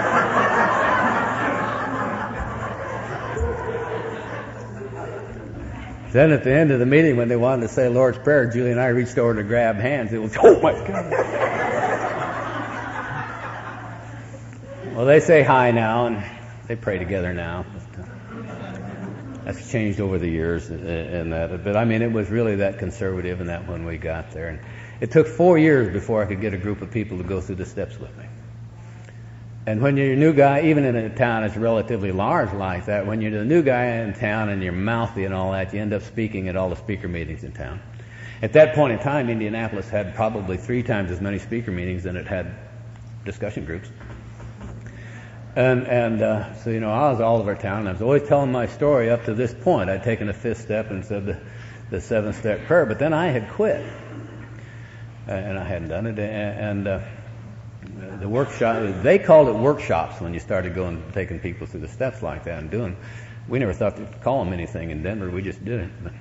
Then at the end of the meeting, when they wanted to say Lord's Prayer, Julie and I reached over to grab hands. It was, oh my God. Well, they say hi now, and they pray together now. But, uh, that's changed over the years, and, and that. But I mean, it was really that conservative and that when we got there. And it took four years before I could get a group of people to go through the steps with me. And when you're a new guy, even in a town that's relatively large like that, when you're the new guy in town and you're mouthy and all that, you end up speaking at all the speaker meetings in town. At that point in time, Indianapolis had probably three times as many speaker meetings than it had discussion groups. And and uh, so, you know, I was all over town, and I was always telling my story up to this point. I'd taken the fifth step and said the, the seventh-step prayer, but then I had quit. Uh, and I hadn't done it, and... Uh, The workshop, they called it workshops when you started going, taking people through the steps like that and doing. We never thought to call them anything in Denver. We just did it. But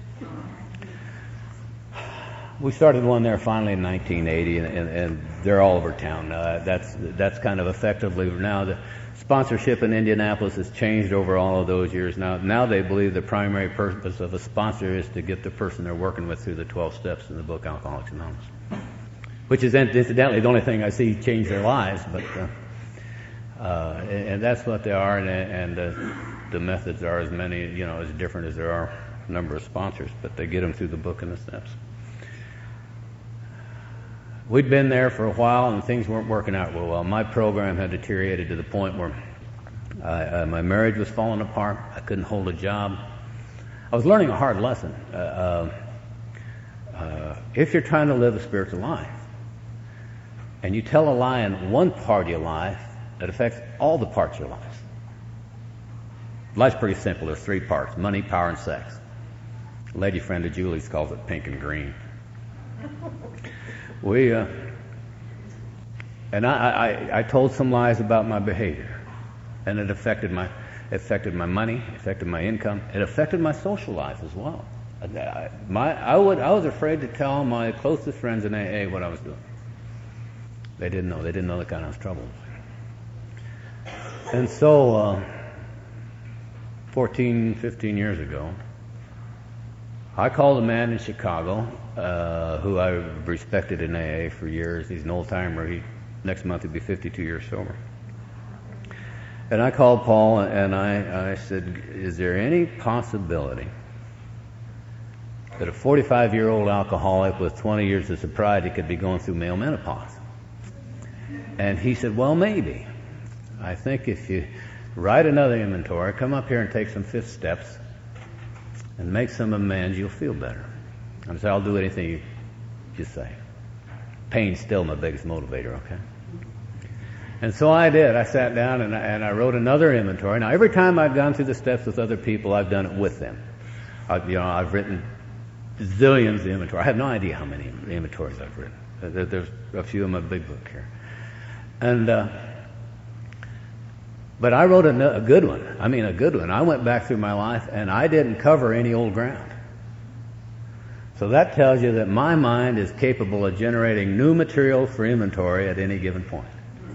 we started one there finally in nineteen eighty, and, and, and they're all over town. Uh, that's that's kind of effectively now the sponsorship in Indianapolis has changed over all of those years. Now, now they believe the primary purpose of a sponsor is to get the person they're working with through the twelve steps in the book Alcoholics Anonymous. Which is incidentally the only thing I see change their lives, but uh, uh, and that's what they are, and, and uh, the methods are as many, you know, as different as there are a number of sponsors, but they get them through the book and the steps. We'd been there for a while, and things weren't working out real well. My program had deteriorated to the point where I, uh, my marriage was falling apart. I couldn't hold a job. I was learning a hard lesson. Uh, uh, uh, if you're trying to live a spiritual life, and you tell a lie in one part of your life, that affects all the parts of your life. Life's pretty simple. There's three parts: money, power, and sex. A lady friend of Julie's calls it pink and green. We, uh, and I, I, I told some lies about my behavior, and it affected my, affected my money, affected my income, it affected my social life as well. I, my, I would, I was afraid to tell my closest friends in A A what I was doing. They didn't know. They didn't know the kind of trouble. And so, uh, fourteen, fifteen years ago, I called a man in Chicago uh, who I respected in A A for years. He's an old-timer. He, next month he'll be fifty-two years sober. And I called Paul and I, I said, "Is there any possibility that a forty-five-year-old alcoholic with twenty years of sobriety could be going through male menopause. And he said, well, maybe. I think if you write another inventory, come up here and take some fifth steps and make some amends, you'll feel better. I said, I'll do anything you, you say. Pain's still my biggest motivator, okay? And so I did. I sat down and I, and I wrote another inventory. Now, every time I've gone through the steps with other people, I've done it with them. I, you know, I've written zillions of inventory. I have no idea how many inventories I've written. There, there's a few in my big book here. And, uh, but I wrote a, a good one. I mean, a good one. I went back through my life and I didn't cover any old ground. So that tells you that my mind is capable of generating new material for inventory at any given point.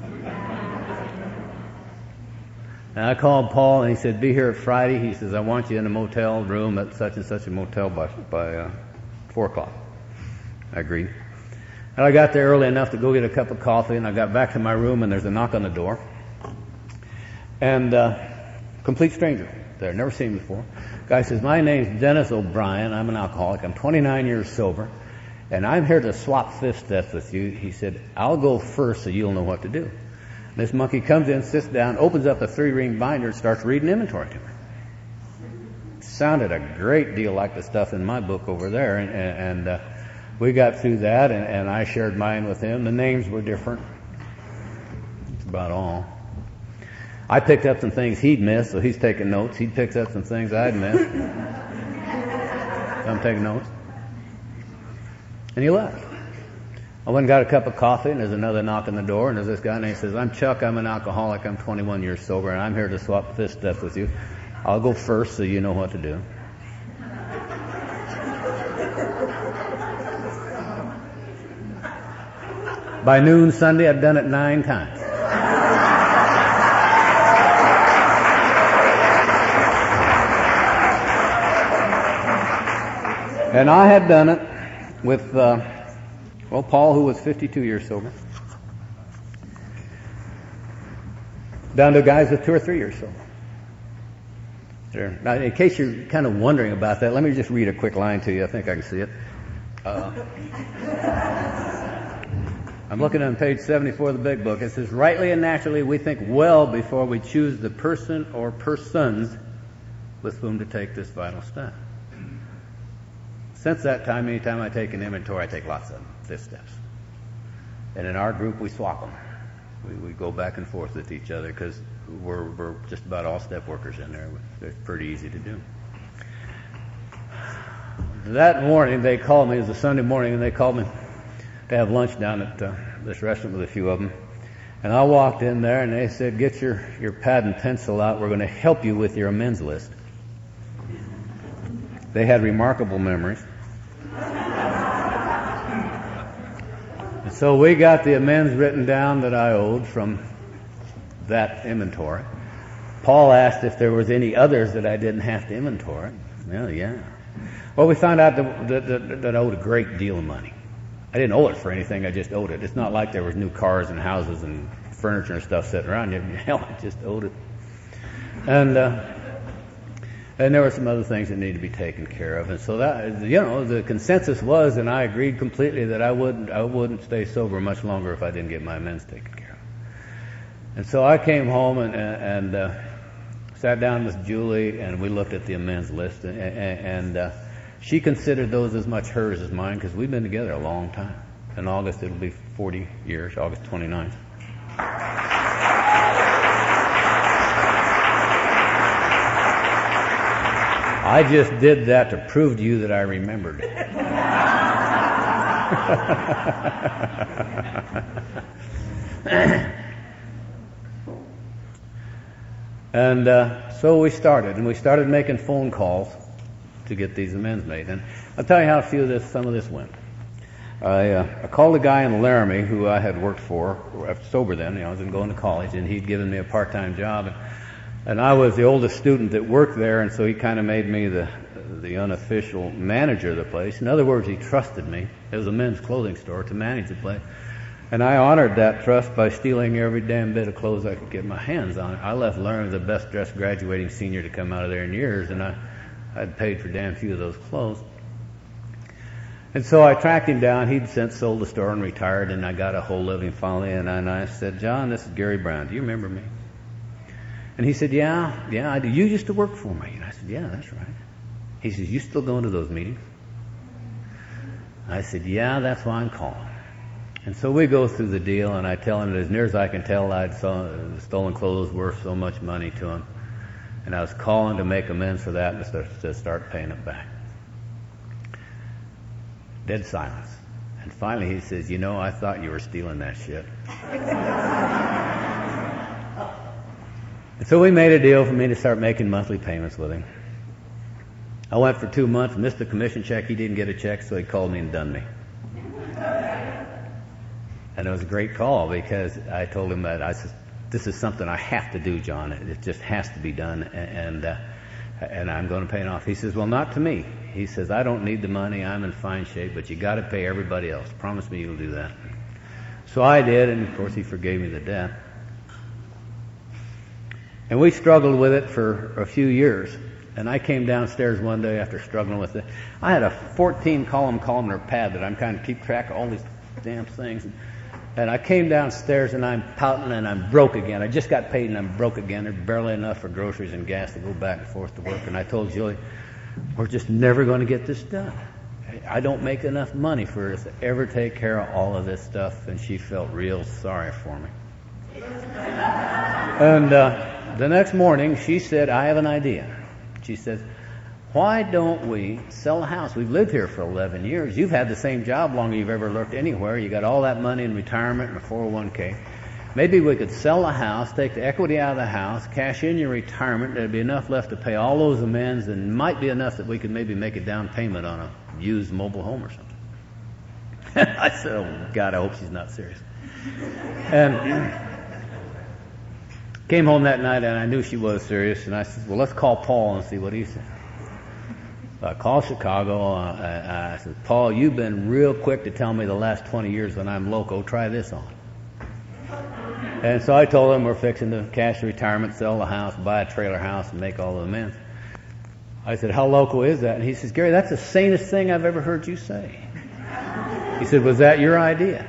And I called Paul and he said, be here at Friday. He says, I want you in a motel room at such and such a motel by, by uh, four o'clock. I agreed. And I got there early enough to go get a cup of coffee, and I got back to my room and there's a knock on the door. And uh, complete stranger there, never seen him before. Guy says, my name's Dennis O'Brien. I'm an alcoholic. I'm twenty-nine years sober, and I'm here to swap fifth steps with you. He said, I'll go first so you'll know what to do. This monkey comes in, sits down, opens up a three-ring binder, and starts reading inventory to me. Sounded a great deal like the stuff in my book over there, and, and uh, we got through that, and, and I shared mine with him. The names were different. That's about all. I picked up some things he'd missed, so he's taking notes. He picked up some things I'd missed. I'm taking notes. And he left. I went and got a cup of coffee, and there's another knock on the door, and there's this guy, and he says, I'm Chuck, I'm an alcoholic, I'm twenty-one years sober, and I'm here to swap fifth steps with you. I'll go first so you know what to do. By noon Sunday, I'd done it nine times. And I had done it with, uh, well, Paul, who was fifty-two years sober, down to guys with two or three years sober. There. Now, in case you're kind of wondering about that, let me just read a quick line to you. I think I can see it. Uh, I'm looking on page seventy-four of the big book. It says, rightly and naturally we think well before we choose the person or persons with whom to take this vital step. Since that time, anytime I take an inventory, I take lots of them, fifth steps. And in our group, we swap them. We, we go back and forth with each other because we're, we're just about all step workers in there. It's pretty easy to do. That morning, they called me. It was a Sunday morning, and they called me to have lunch down at uh, this restaurant with a few of them. And I walked in there, and they said, get your, your pad and pencil out. We're going to help you with your amends list. They had remarkable memories. And so we got the amends written down that I owed from that inventory. Paul asked if there was any others that I didn't have to inventory. Well, yeah. Well, we found out that, that, that, that I owed a great deal of money. I didn't owe it for anything, I just owed it. It's not like there was new cars and houses and furniture and stuff sitting around. Hell, I just owed it. And, uh, And there were some other things that needed to be taken care of. And so that, you know, the consensus was, and I agreed completely, that I wouldn't, I wouldn't stay sober much longer if I didn't get my amends taken care of. And so I came home and, and uh, sat down with Julie, and we looked at the amends list. And, and uh, she considered those as much hers as mine, because we've been together a long time. In August, it'll be forty years, August twenty-ninth. I just did that to prove to you that I remembered. And uh, so we started, and we started making phone calls to get these amends made. And I'll tell you how a few of this, some of this went. I, uh, I called a guy in Laramie who I had worked for, sober then, you know, I was going to college, and he'd given me a part-time job. And, And I was the oldest student that worked there, and so he kind of made me the the unofficial manager of the place. In other words, he trusted me. It was a men's clothing store to manage the place. And I honored that trust by stealing every damn bit of clothes I could get my hands on. I left Laramie the best-dressed graduating senior to come out of there in years, and I, I'd paid for damn few of those clothes. And so I tracked him down. He'd since sold the store and retired, and I got a hold of him finally, and I, and I said, John, this is Gary Brown. Do you remember me? And he said, yeah, yeah, I do. You used to work for me. And I said, yeah, that's right. He says, you still going to those meetings? I said, yeah, that's why I'm calling. And so we go through the deal, and I tell him that as near as I can tell, I'd sold, stolen clothes worth so much money to him. And I was calling to make amends for that and to, to start paying it back. Dead silence. And finally he says, you know, I thought you were stealing that shit. And so we made a deal for me to start making monthly payments with him. I went for two months, missed the commission check. He didn't get a check, so he called me and done me. And it was a great call because I told him that I said, this is something I have to do, John. It just has to be done, and uh, and I'm going to pay it off. He says, well, not to me. He says, I don't need the money. I'm in fine shape, but you got to pay everybody else. Promise me you'll do that. So I did, and of course he forgave me the debt. And we struggled with it for a few years. And I came downstairs one day after struggling with it. I had a fourteen column columnar pad that I'm kind of keep track of all these damn things. And I came downstairs and I'm pouting and I'm broke again. I just got paid and I'm broke again. There's barely enough for groceries and gas to go back and forth to work. And I told Julie, we're just never going to get this done. I don't make enough money for us to ever take care of all of this stuff. And she felt real sorry for me. And uh, the next morning she said, I have an idea. She says, why don't we sell a house? We've lived here for eleven years. You've had the same job longer than you've ever worked anywhere. You got all that money in retirement and a four oh one k. Maybe we could sell a house, take the equity out of the house, cash in your retirement. There'd be enough left to pay all those amends, and might be enough that we could maybe make a down payment on a used mobile home or something. I said, oh, God, I hope she's not serious. And came home that night, and I knew she was serious, and I said, well, let's call Paul and see what he said. So I called Chicago. Uh, I, I said, Paul, you've been real quick to tell me the last twenty years that I'm loco. Try this on. And so I told him we're fixing to cash the retirement, sell the house, buy a trailer house, and make all the amends. I said, how loco is that? And he says, Gary, that's the sanest thing I've ever heard you say. He said, was that your idea?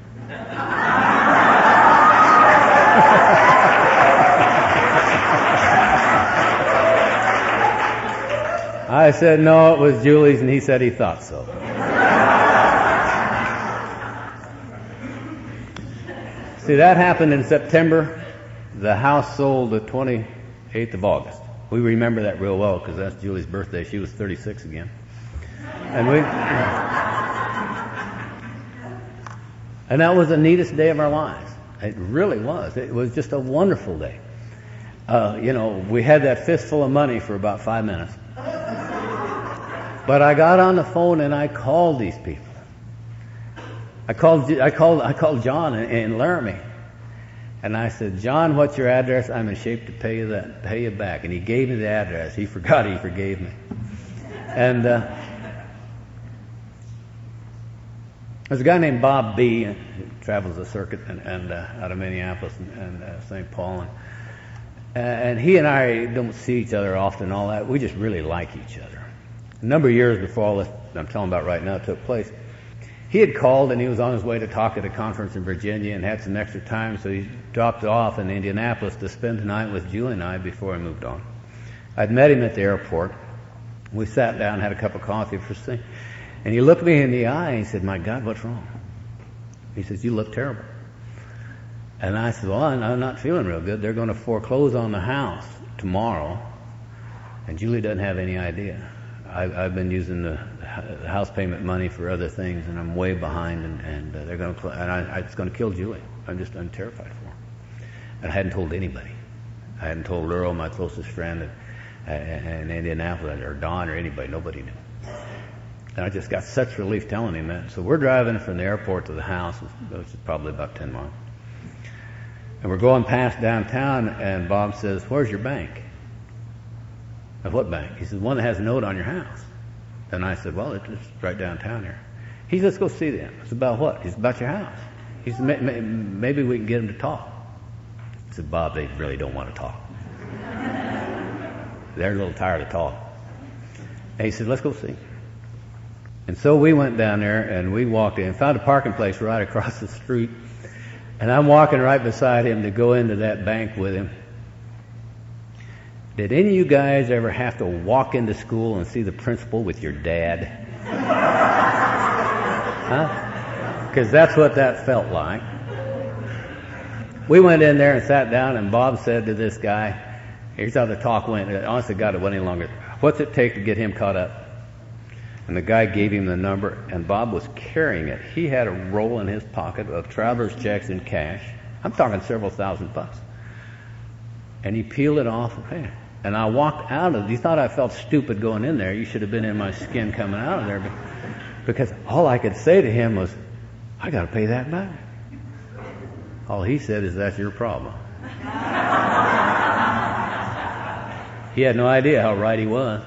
I said, no, it was Julie's, and he said he thought so. See, that happened in September. The house sold the twenty-eighth of August. We remember that real well because that's Julie's birthday. She was thirty-six again. And we, and that was the neatest day of our lives. It really was. It was just a wonderful day. Uh, you know, we had that fistful of money for about five minutes. But I got on the phone and I called these people. I called, I called, I called John in, in Laramie, and I said, John, what's your address? I'm in shape to pay you that, pay you back. And he gave me the address. He forgot he forgave me. And uh, there's a guy named Bob B. who travels the circuit and, and uh, out of Minneapolis and, and uh, Saint Paul, and, and he and I don't see each other often. And all that, we just really like each other. A number of years before all this I'm telling about right now took place, he had called and he was on his way to talk at a conference in Virginia and had some extra time, so he dropped off in Indianapolis to spend the night with Julie and I before he moved on. I'd met him at the airport. We sat down, had a cup of coffee first thing, and he looked me in the eye and he said, my God, what's wrong? He says, you look terrible. And I said, well, I'm not feeling real good. They're going to foreclose on the house tomorrow, and Julie doesn't have any idea. I've been using the house payment money for other things, and I'm way behind, and, and uh, they're going to, and I, it's going to kill Julie. I'm just, I'm terrified for her. And I hadn't told anybody. I hadn't told Luro, my closest friend, and, in Indianapolis, or Don, or anybody. Nobody knew. And I just got such relief telling him that. So we're driving from the airport to the house, which is probably about ten miles. And we're going past downtown, and Bob says, "Where's your bank?" Of what bank? He says, one that has a note on your house. And I said, well, it's right downtown here. He said, let's go see them. It's about what? He said, about your house. He said, maybe we can get them to talk. I said, Bob, they really don't want to talk. They're a little tired of talk. And he said, let's go see. And so we went down there and we walked in, found a parking place right across the street. And I'm walking right beside him to go into that bank with him. Did any of you guys ever have to walk into school and see the principal with your dad? Huh? Because that's what that felt like. We went in there and sat down, and Bob said to this guy, here's how the talk went. Honestly, God, it went any longer. What's it take to get him caught up? And the guy gave him the number, and Bob was carrying it. He had a roll in his pocket of traveler's checks in cash. I'm talking several thousand bucks. And he peeled it off. And I walked out of it. You thought I felt stupid going in there. You should have been in my skin coming out of there. Because all I could say to him was, I got to pay that back. All he said is, that's your problem. He had no idea how right he was.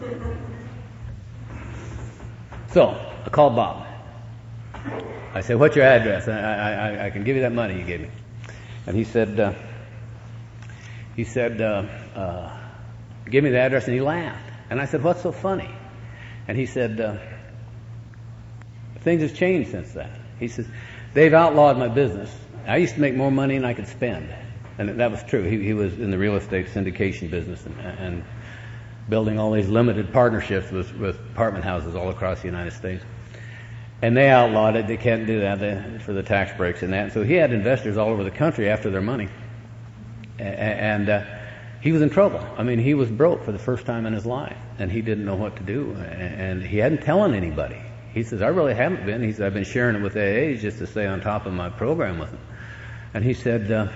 So, I called Bob. I said, what's your address? I, I, I can give you that money you gave me. And he said, uh, he said, uh, uh, give me the address, and he laughed. And I said, what's so funny? And he said, uh, things have changed since that. He says, they've outlawed my business. I used to make more money than I could spend. And that was true. He, he was in the real estate syndication business and, and building all these limited partnerships with, with apartment houses all across the United States. And they outlawed it. They can't do that they, for the tax breaks and that. And so he had investors all over the country after their money. And uh, he was in trouble. I mean, he was broke for the first time in his life, and he didn't know what to do. And he hadn't telling anybody. He says, I really haven't been. He said, I've been sharing it with A As just to stay on top of my program with them. And he said, uh,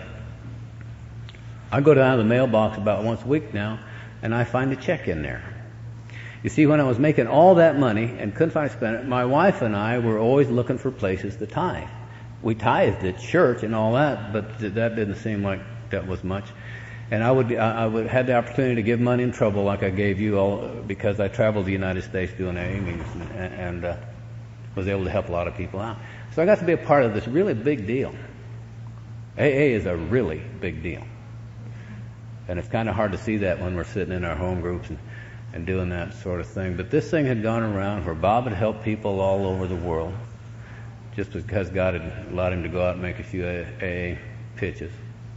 I go down to the mailbox about once a week now, and I find a check in there. You see, when I was making all that money and couldn't find to spend it, my wife and I were always looking for places to tithe. We tithed at church and all that, but that didn't seem like that was much. And I would I would had the opportunity to give money in trouble like I gave you all because I traveled the United States doing A A meetings and, and uh, was able to help a lot of people out. So I got to be a part of this really big deal. A A is a really big deal. And it's kind of hard to see that when we're sitting in our home groups and, and doing that sort of thing. But this thing had gone around where Bob had helped people all over the world just because God had allowed him to go out and make a few A A pitches.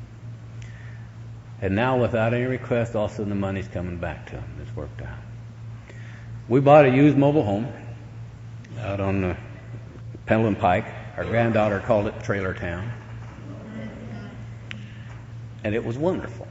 And now, without any request, all of a sudden the money's coming back to him. It's worked out. We bought a used mobile home out on the Pendleton Pike. Our granddaughter called it Trailer Town. And it was wonderful.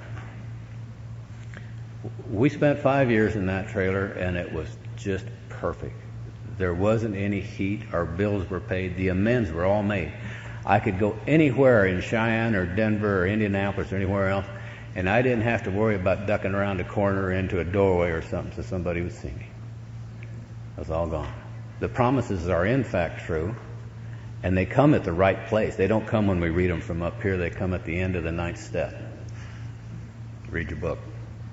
We spent five years in that trailer, and it was just perfect. There wasn't any heat. Our bills were paid. The amends were all made. I could go anywhere in Cheyenne or Denver or Indianapolis or anywhere else, and I didn't have to worry about ducking around a corner or into a doorway or something so somebody would see me. It was all gone. The promises are in fact true, and they come at the right place. They don't come when we read them from up here. They come at the end of the ninth step. Read your book.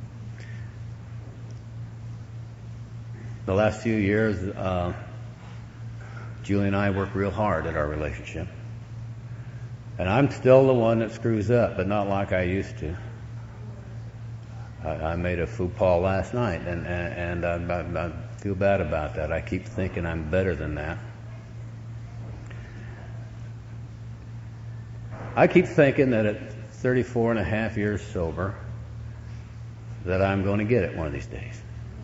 The last few years, uh, Julie and I worked real hard at our relationship. And I'm still the one that screws up, but not like I used to. I, I made a faux pas last night, and, and, and I, I, I feel bad about that. I keep thinking I'm better than that. I keep thinking that at thirty-four and a half years sober, that I'm going to get it one of these days.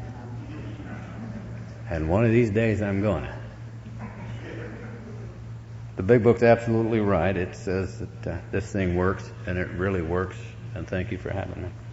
And one of these days I'm going to. The big book's absolutely right. It says that uh, this thing works, and it really works. And thank you for having me.